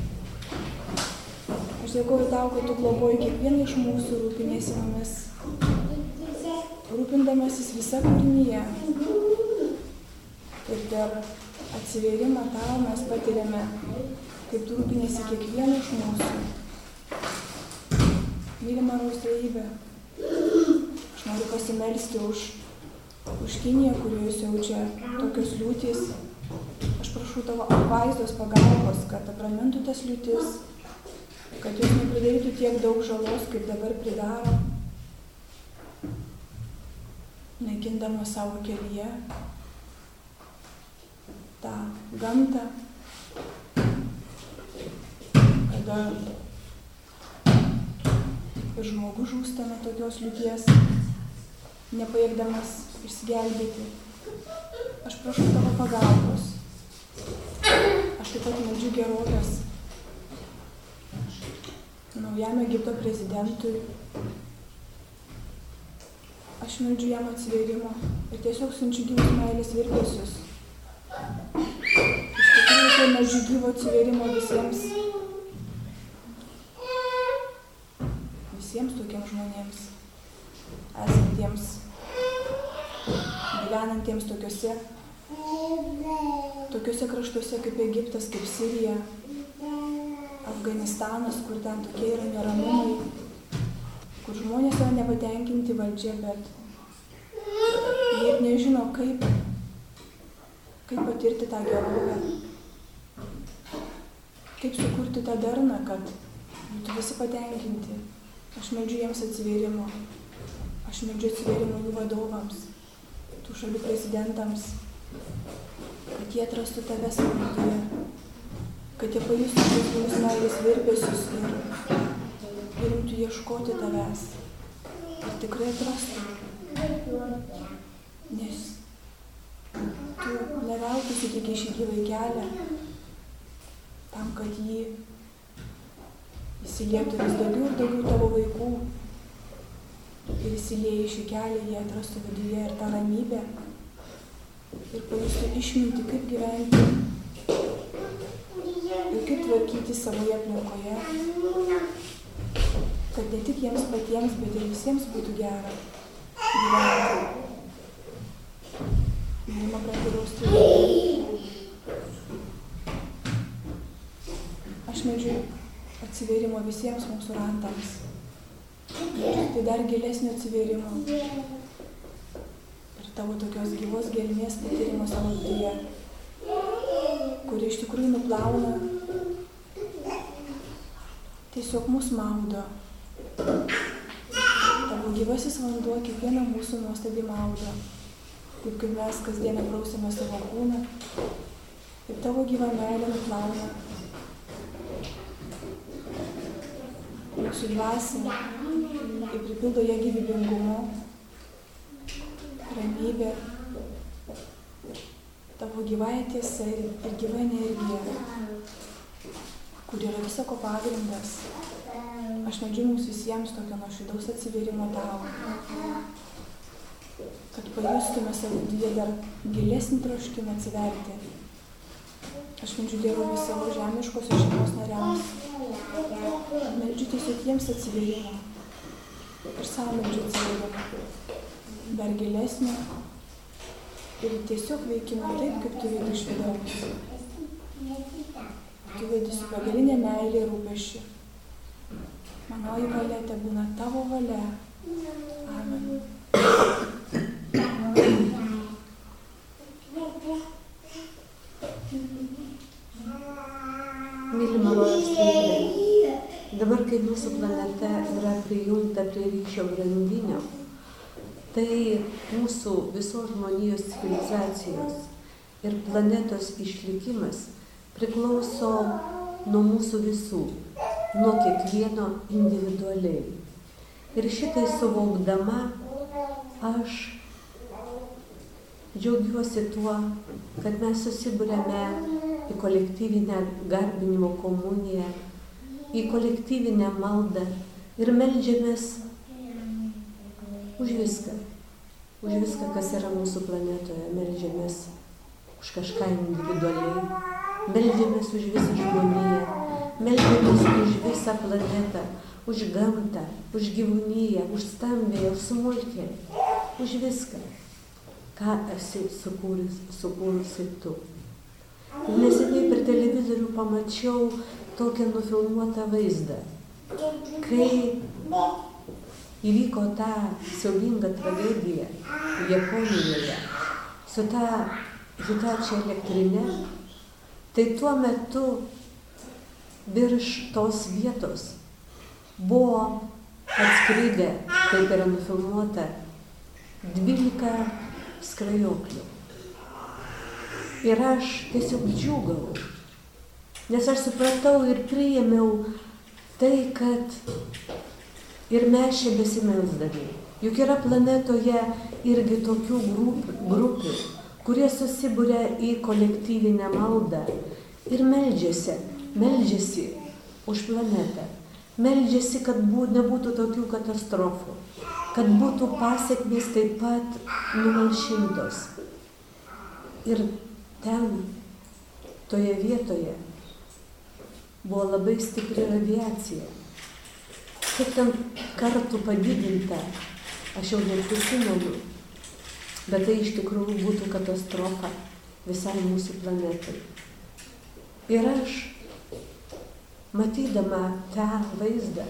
Speaker 2: Aš dėkoju tau, kad tu globoji kiekvieną iš mūsų, rūpiniesi mumis, rūpindamasis visa kūrinyje. Ir per atsivėrimą tau mes patiriame, kaip tu rūpiniesi kiekvieną iš mūsų. Mylima Romos Dieve, aš noriu pasimelsti už Kiniją, kurioje siaučia tokios liūtys. Aš prašau tavo apvaizdos pagalbos, kad apramintų tas liūtis, kad jos nepridarytų tiek daug žalos, kaip dabar pridaro, naikindama savo kelyje tą gamtą, kada ir žmogus žūsta nuo tokios liūties, nepajėgdamas išsigelbėti. Aš prašau tavo pagalbos. Aš taip pat meldžiu gerovės naujam Egipto prezidentui. Aš meldžiu jam atsivėrimo ir tiesiog siunčiu gyvus meilės virpesius. Iš tikrųjų, tai meldžiu gyvo atsivėrimo visiems tokiems žmonėms, esantiems, gyvenantiems tokiuose kraštuose kaip Egiptas, kaip Sirija, Afganistanas, kur ten tokie yra neramumai, kur žmonės yra nepatenkinti valdžia, bet jie nežino, kaip kaip patirti tą gerovę, kaip sukurti tą darną, kad būtų visi patenkinti. Aš meldžiu jiems atsivėrimo. Aš meldžiu atsivėrimo jų vadovams, tų šalių prezidentams, kad jie atrastų tave savo viduje, kad jie pajustų šios meilės virpesius ir imtų ieškoti tavęs. Ir tikrai atrastų. Nes tu neveltui suteikei šį gyvąjį kelią tam, kad jį įsilietų vis daugiau ir daugiau tavo vaikų. Ir įsilieję šį kelią, jie atrastų viduje ir tą ramybę ir pajustų išmintį, kaip gyventi ir kaip tvarkyti savoje aplinkoje, kad ne tik jiems patiems, bet ir visiems būtų gera gyventi. Mylima brangiaus tėvų, aš meldžiu atsivėrimo visiems mūsų rantams. Tai dar gilesnio atsivėrimo ir tavo tokios gyvos gelmės patyrimo savo viduje, kuri iš tikrųjų nuplauna, tiesiog mus maudo. Tavo gyvasis vanduo kiekvieną mūsų nuostabiai maudo, taip kaip mes kasdieną prausime savo kūną, taip tavo gyva meilė nuplauna mūsų dvasią ir pripildo ją gyvybingumu, ramybė, tavo gyvąja tiesa ir gyva energija, kur yra visako pagrindas. Aš meldžiu mums visiems tokio nuoširdaus atsivėrimo tau, kad pajustume savo viduje dar gilesnį troškimą atsiverti. Aš meldžiu Dievui savo žemiškosios šeimos nariams. Meldžiu tiesiog jiems atsivėrimo. Ir savo meldžiu atsivėrimo. Dar gilesnio ir tiesiog veikimo taip, kaip tu veiki iš vidaus. Tu veidi su begalinė meilė ir rūpesčiu. Manoji valia tebūna tavo valia. Amen.
Speaker 5: Mylima Rojos tėvė, dabar kai mūsų planeta yra prijungta prie ryšio grandinio, tai mūsų visos žmonijos civilizacijos ir planetos išlikimas priklauso nuo mūsų visų, nuo kiekvieno individualiai. Ir šitai suvokdama aš džiaugiuosi tuo, kad mes susibūrėme į kolektyvinę garbinimo komuniją, į kolektyvinę maldą ir meldžiamės už viską, kas yra mūsų planetoje, meldžiamės už kažką individualiai, meldžiamės už visą žmoniją, meldžiamės už visą planetą, už gamtą, už gyvūniją, už stambėją, už smulkę, už viską, ką esi sukūrusi tu. Neseniai per televizorių pamačiau tokią nufilmuotą vaizdą, kai įvyko ta siaubinga tragedija Japonijoje su ta Hitachi elektrine, tai tuo metu virš tos vietos buvo atskridę, kaip yra nufilmuota, 12 skrajoklių. Ir aš tiesiog džiūgavau, nes aš supratau ir priėmiau tai, kad ir mes čia besimelsdami. Juk yra planetoje irgi tokių grupių, kurie susibūrė į kolektyvinę maldą ir meldžiasi už planetą. Meldžiasi, kad nebūtų tokių katastrofų, kad būtų pasekmės taip pat numalšintos. Ir ten, toje vietoje, buvo labai stipri radiacija. Kaip ten kartų padidinta, aš jau neprisimenu, bet tai iš tikrųjų būtų katastrofa visai mūsų planetai. Ir aš, matydama tą vaizdą,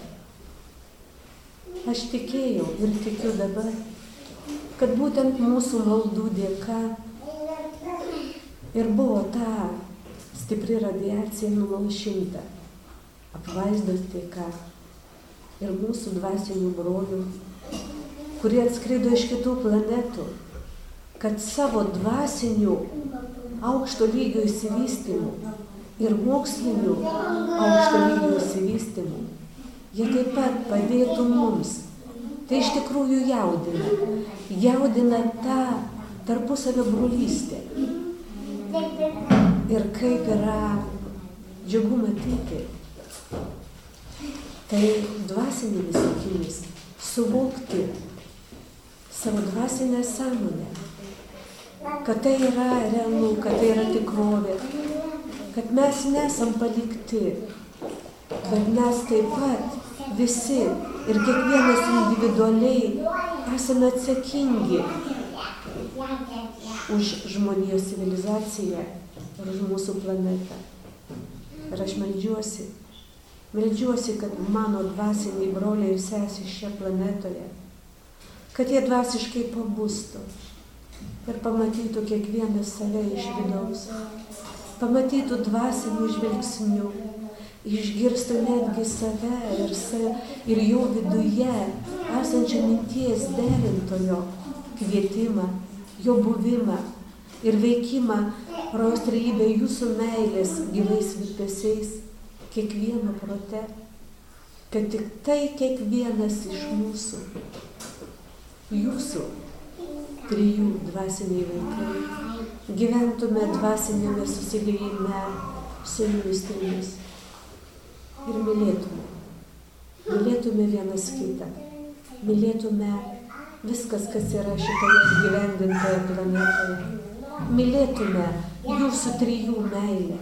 Speaker 5: aš tikėjau ir tikiu dabar, kad būtent mūsų maldų dėka Ir buvo ta stipri radiacija numalšinta, apvaizdos dėka. Ir mūsų dvasinių brolių, kurie atskrido iš kitų planetų, kad savo dvasinių aukšto lygio įsivystymų ir mokslinių aukšto lygio įsivystymų, jie taip pat padėtų mums. Tai iš tikrųjų jaudina tą tarpusavio brolystę. Ir kaip yra džiugu matyti, tai dvasinėmis akimis suvokti savo dvasinę sąmonę, kad tai yra realu, kad tai yra tikrovė, kad mes nesam palikti, kad mes taip pat visi ir kiekvienas individualiai esame atsakingi už žmonijos civilizaciją ir už mūsų planetą. Ir aš meldžiuosi, kad mano dvasiniai broliai ir sesės šioje planetoje, kad jie dvasiškai pabustų ir pamatytų kiekvienas save iš vidaus, pamatytų dvasinių žvilgsnių, išgirstų netgi save ir jo viduje esančią minties derintojo kvietimą, jo buvimą ir veikimą rojaus trejybė jūsų meilės gyvais virpesiais kiekvieno prote, kad tik tai kiekvienas iš mūsų, jūsų trijų dvasiniai vaikai, gyventume dvasinėme susiliejime su jumis trimis ir mylėtume vienas kitą, mylėtume viskas, kas yra šitoje gyvendintoje planetoje, mylėtume jūsų trijų meilę,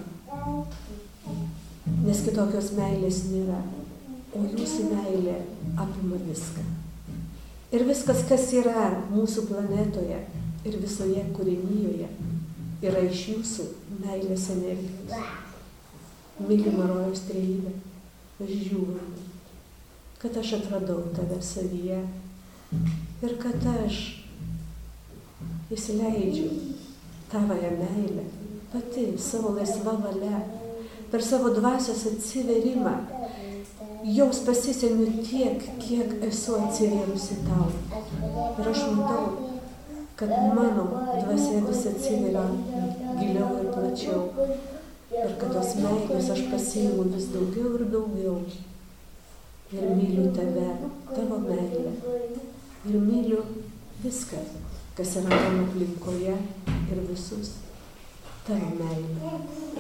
Speaker 5: nes kitokios meilės nėra, o jūsų meilė apima viską. Ir viskas, kas yra mūsų planetoje ir visoje kūrinijoje, yra iš jūsų meilės energijos. Mylima rojaus trejybė, aš žiūriu, kad aš atradau tave savyje ir kad aš įsileidžiu tavąją meilę, pati savo laisva valia, per savo dvasios atsiverimą, jos pasisemiu tiek, kiek esu atsivėrusi tau. Ir aš matau, kad mano dvasia vis atsiveria giliau ir plačiau. Ir kad tos meilės aš pasiimu vis daugiau ir daugiau. Ir myliu tave, tavo meilę. Ir myliu viską, kas yra mano aplinkoje ir visus. Tavo meilę.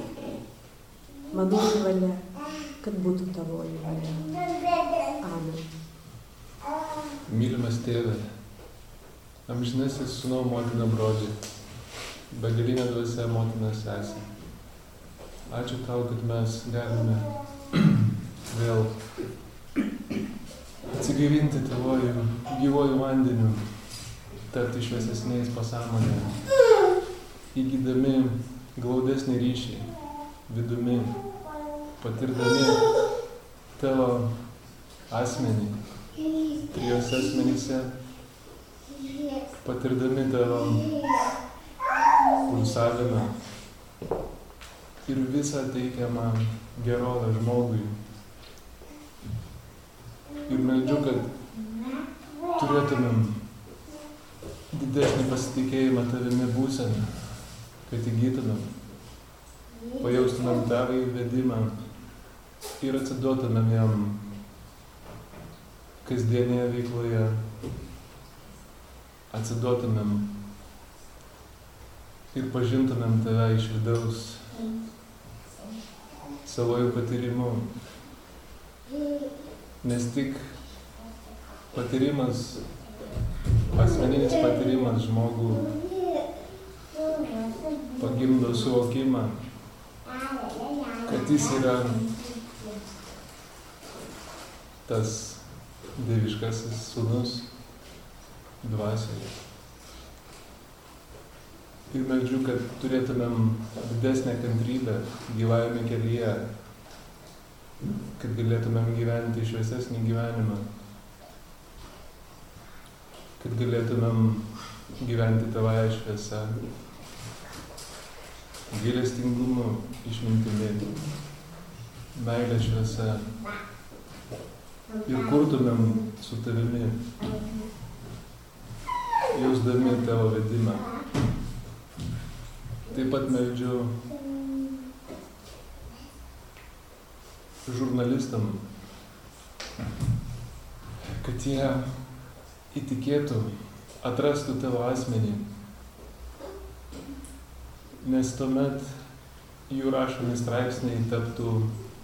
Speaker 5: Mano valia, kad būtų tavoji valia. Amen.
Speaker 6: Mylimas tėve, amžinasis sūnau motina broli, begalinė dvasia motina sesė. Ačiū tau, kad mes galime vėl atsigaivinti tavojų gyvojų vandeniu, tapti šviesesniais pasąmonėje, įgydami glaudesnį ryšį vidumi, patirdami tavo asmenį, trijose asmenyse, patirdami tavo pulsavimą ir visą teikiamą gerovę žmogui. Ir meldžiu, kad turėtumėm didesnį pasitikėjimą tavimi būseną, kad įgytumėm, pajaustumėm tavo įvedimą ir atsiduotumėm jam kasdienėje veikloje, atsiduotumėm ir pažintumėm tave iš vidaus savojų patyrimu. Nes tik patyrimas, asmeninis patyrimas žmogų pagimdo suvokimą, kad jis yra tas dieviškasis sūnus dvasioje. Ir meldžiu, kad turėtumėm didesnę kantrybę gyvajame kelyje, kad galėtumėm gyventi šviesesnį gyvenimą, kad galėtumėm gyventi tavąją šviesą, gailestingumu, išmintimi, meilės šviesa ir kurtumėm su tavimi, jausdami tavo vedimą. Taip pat meldžiu žurnalistam, kad jie įtikėtų, atrastų tavo asmenį, nes tuomet jų rašomi straipsniai taptų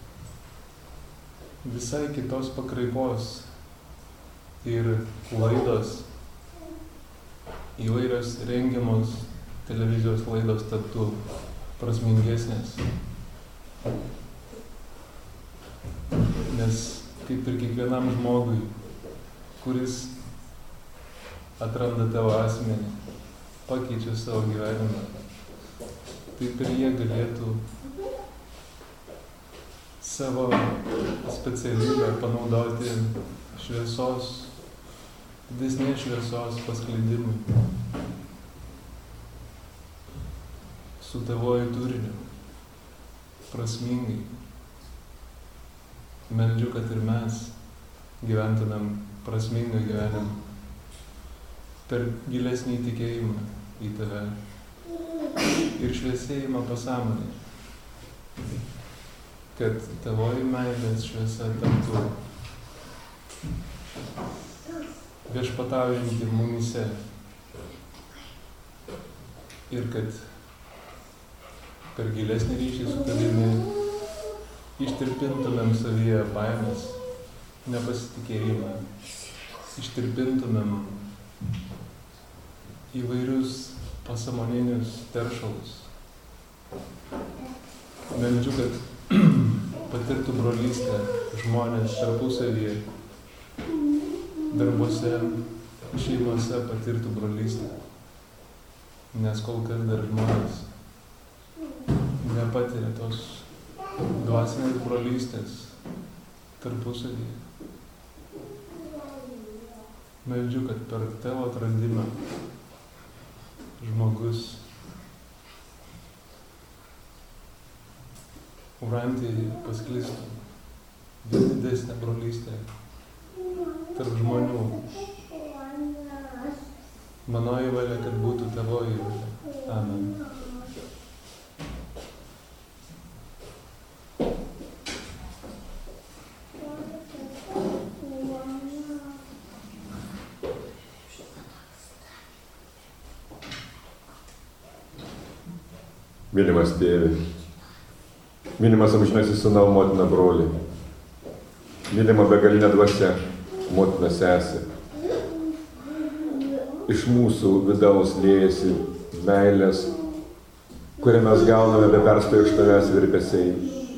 Speaker 6: visai kitos pakraipos ir laidos, įvairios rengiamos televizijos laidos taptų prasmingesnės. Nes kaip ir kiekvienam žmogui, kuris atranda tavo asmenį, pakeičia savo gyvenimą, taip ir jie galėtų savo specialybę panaudoti šviesos, didesnės šviesos paskleidimui su tavoju turiniu, prasmingai. Meldžiu, kad ir mes gyventumėm prasmingą gyvenimą per gilesnį įtikėjimą į tave ir šviesėjimą pasąmonėje, kad tavoji meilės šviesa taptų viešpataujanti mumyse ir kad per gilesnį ryšį su tavimi ištirpintumėm savyje baimės, nepasitikėjimą, ištirpintumėm įvairius pasąmoninius teršalus. Meldžiu, kad patirtų brolystę žmonės tarpusavyje, darbuose, šeimose patirtų brolystę, nes kol kas dar žmonės nepatiria tos dvasinės brolystės tarpusavyje. Meldžiu, kad per tavo atradimą žmogus Urantėje pasklistų vis didesnę brolystę tarp žmonių. Manoji valia, kad būtų tavoji valia. Amen.
Speaker 1: Mylimas tėve, mylimas amžinasis sūnau, motina, broli, mylima begalinė dvasia, motina, sesė. Iš mūsų vidaus liejasi meilės, kurią mes gauname be perstojo iš tavęs virpesiai.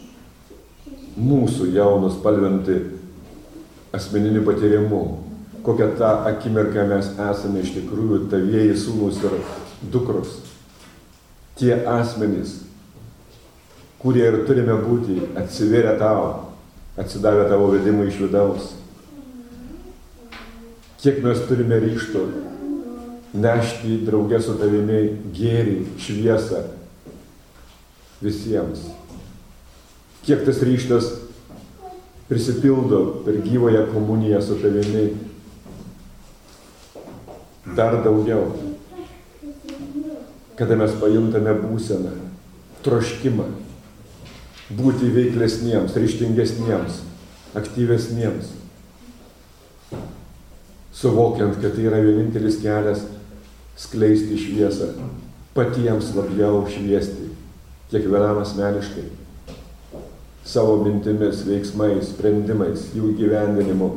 Speaker 1: Mūsų jaunus spalvinti asmeniniu patyrimu, kokią tą akimirką mes esame iš tikrųjų tavieji sūnūs ir dukros. Tie asmenys, kurie ir turime būti atsivėrę tau, atsidavę tavo vedimui iš vidaus. Kiek mes turime ryžto nešti draugę su tavimi gėrį, šviesą visiems. Kiek tas ryžtas prisipildo per gyvąją komuniją su tavimi. Dar daugiau. Kada mes pajuntame būseną, troškimą, būti veiklesniems, ryžtingesniems, aktyvesniems, suvokiant, kad tai yra vienintelis kelias skleisti šviesą, patiems labiau šviesti, kiekvienam asmeniškai, savo mintimis, veiksmais, sprendimais, jų įgyvendinimu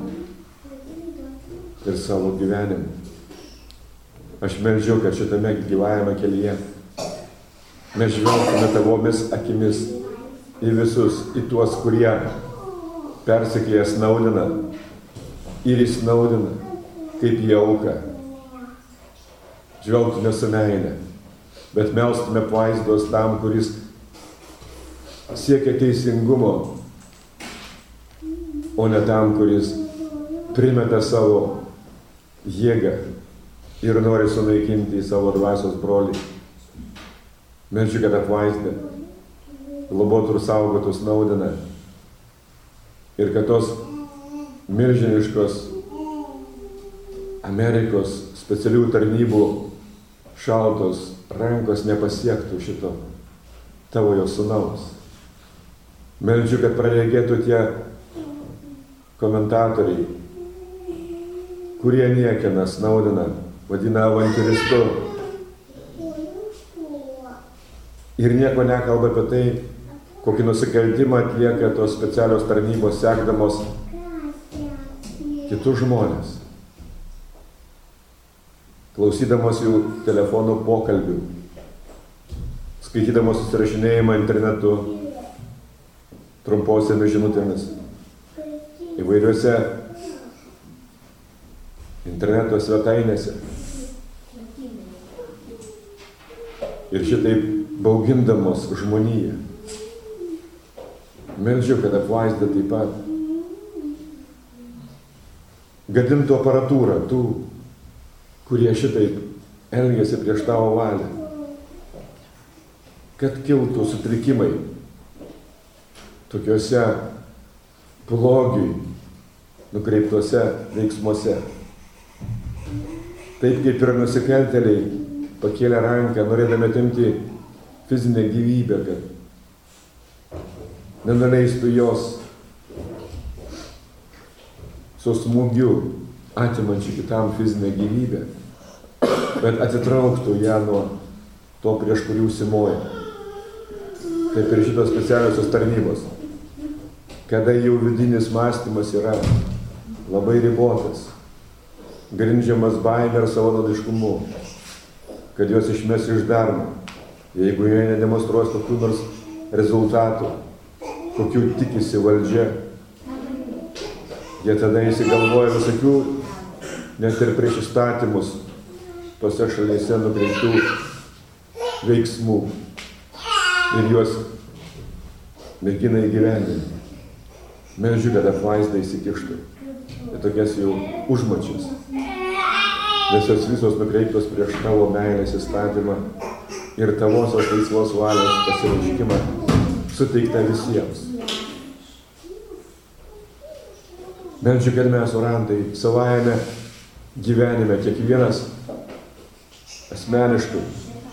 Speaker 1: ir savo gyvenimu. Aš meldžiu, kad šitame gyvajame kelyje mes žvelgtume tavomis akimis į visus, į tuos, kurie persekėja snaudina ir įsnaudina, kaip į auką. Žvelgtume su meile, bet melstume vaizdos tam, kuris siekia teisingumo, o ne tam, kuris primeta savo jėgą ir nori sunaikinti savo dvasios brolį. Meldžiu, kad apvaizdą, globotų ir saugotų Snowdeną ir kad tos milžiniškos Amerikos specialių tarnybų šaltos rankos nepasiektų šito tavojo sūnaus. Meldžiu, kad praregėtų tie komentatoriai, kurie niekina Snowdeną, vadina avantiūristu ir nieko nekalba apie tai, kokį nusikaltimą atlieka tos specialios tarnybos sekdamos kitus žmonės, klausydamos jų telefonų pokalbių, skaitydamos susirašinėjimą internetu, trumposiamis žinutėmis, įvairiuose interneto svetainėse. Ir šitaip baugindamos žmoniją. Meldžiu, kad apvaizda taip pat gadintų aparatūrą tų, kurie šitaip elgiasi prieš tavo valią. Kad kiltų sutrikimai tokiuose blogiui nukreiptuose veiksmuose. Taip kaip ir nusikaltėliai pakėlė ranką, norėdami atimti fizinę gyvybę, kad nenuleistų jos su smūgiu atimančiu kitam fizinę gyvybę, bet atitrauktų ją nuo to, prieš kurį užsimoja. Taip ir šitos specialiosios tarnybos, kada jų vidinis mąstymas yra labai ribotas, grindžiamas baime ir savanaudiškumu, kad juos išmes iš darbo, jeigu jie nedemonstruos kokių nors rezultatų, kokių tikisi valdžia. Jie tada įsigalvoja visokių, net ir prieš įstatymus tose šalyse nukreiptų veiksmų ir juos mėgina įgyvendinti. Meldžiu, kad apvaizda įsikištų į tokias jau užmačias, nes jos visos nukreiptos prieš tavo meilės įstatymą ir tavosios laisvos valios pasireiškimą suteikta visiems. Meldžiu, kad mes, orantai, savajame gyvenime, kiekvienas asmeniškai,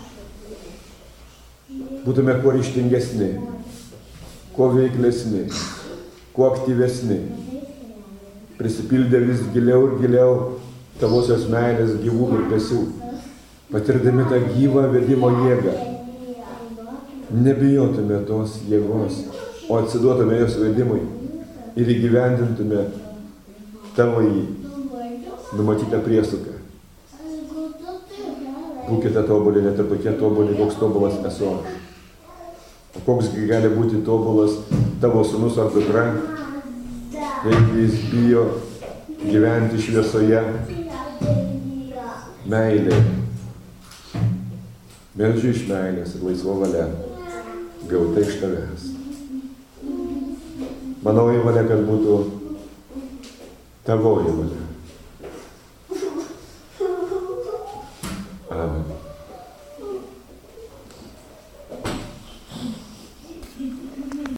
Speaker 1: būtume kuo ryžtingesni, kuo veiklesni, kuo aktyvesni, prisipildę vis giliau ir giliau tavosios meilės gyvų virpesių, patirdami tą gyvą vedimo jėgą. Nebijotume tos jėgos, o atsiduotume jos vedimui ir įgyvendintume tavo jį numatytą priesuką. Būkite tobuli, net ir tokie tobuli, koks tobulas esu aš. O koksgi gali būti tobulas tavo sūnus ar dukra, jeigu jis bijo gyventi šviesoje, meilėje. Meldžiu iš meilės ir laisvo valia, gauta iš tavęs. Manoji valia, kad būtų tavoji valia.